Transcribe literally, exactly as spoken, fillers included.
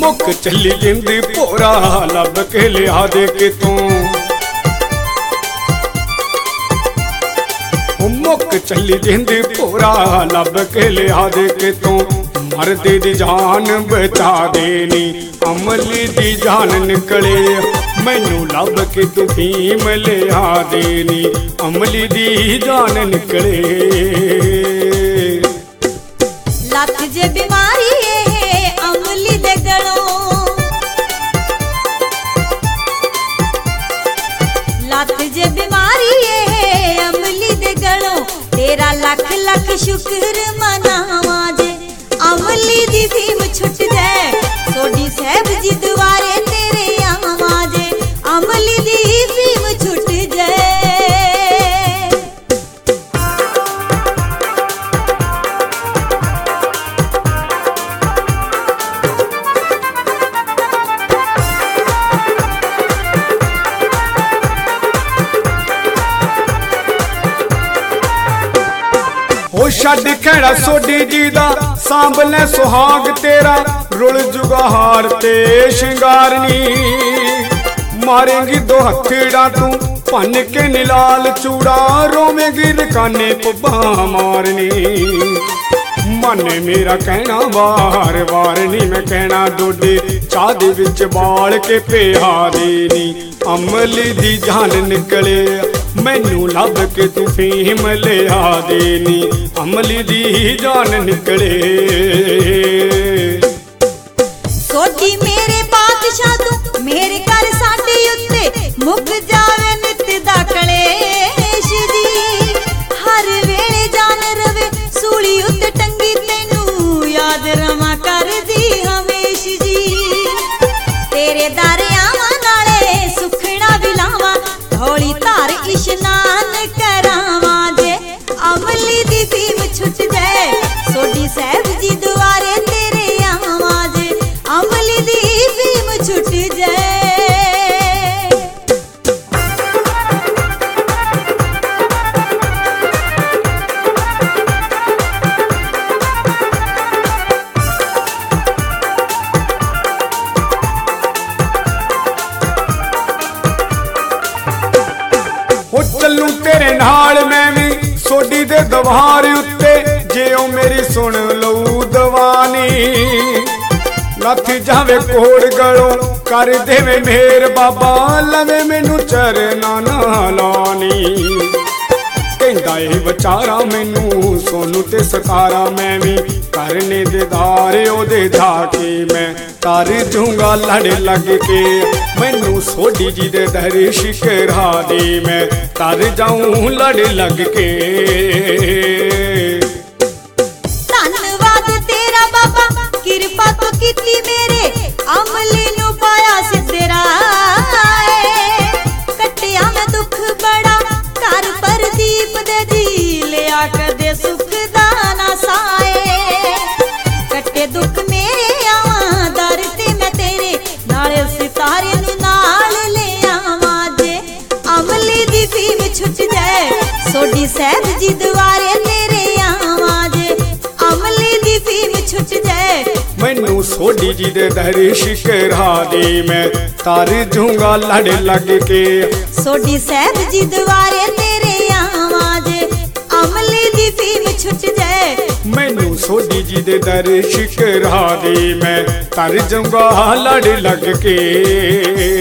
मुक चली जिंद भोरा लब के लिया दे के तू मुक चली जिंद भोरा लब के लिया दे के तू मरदे दी जान बचा देनी अमली दी जान निकले मैनू लब के तू भीम लिया देनी अमली दी जान निकले। लत जे बीमारी है अमली दे गलों लत जे बीमारी है अमली दे गलों तेरा लख लख शुक्र मनावा जे अमली दी भीम छुट जाए सोडी साहब जी दुआरे तेरे आवा जे अमली दी भीम छुट जाए। छड़ खैड़ा सोडी जी दा सांभले सुहाग तेरा रुल जुगाहार ते शिंगारनी मारेंगी दो हथड़ा तू भन के निलाल चूड़ा रोवेंगी रकाने पब्बा मारनी मन मेरा कहना वार वार नी मैं कहना डोडे चाह दे विच बाल के पिया देनी अमली दी जान निकले मैनू लब के तू फीम लिया देनी अमली दी जान निकले। सोडी मेरे बादशाह तू मेरे घर साडी उत्ते मुक जावे नित दा कलेश जी हर वेले जान रवे सूली उत्ते टंगी तैनू याद रवा कर दी हमेश जी तेरे दर आवां नाले सुखना विलावा धौली धार इशनान करावा जे अमली दी भीम छुट जाए सोडी साहब जी दुआरे तेरे आवा जे अमली दी भीम छुट जाए। चलू तेरे नाल मैं भी सोडी दे दवार उत्ते जे ओ मेरी सुन लऊ दवानी लथ जावे कोड़ गलों कर देवे मेर बाबा लवे मैनू चरना ना लानी कहंदा ए विचारा मैनू सोनू ते सतारा मैं भी करने दे दारे ओदे जाके मैं तर जूंगा लड़ लग के मैनू सोडी जी दे दर शिकरा दे मैं तर जाऊं लड़ लग के। धन्यवाद तेरा बाबा किरपा तो कीती मेरे अमली नू पाया सिद्धे राह कटिया मैं दुख बड़ा घर पर दीप दे जी लिया कदे सुख दा ना साए कटे दुख मेरे आवा दर ते मैं तेरे नाले सितारे नू नाल ले आवा जे अमली दी भीम छुट जाए सोडी साहब जी दुआरे तेरे आवा जे अमली दी भीम छुट जाए मैनू सोडी जी दे दर शिकरा दे मैं तर जूंगा लड़ लग के सोडी साहब जी दुआरे तेरे आवा जे अमली दी भीम छुट जाए मैनू सोडी जी दे दर शिकरा दे मैं तर जूंगा लड़ लग के।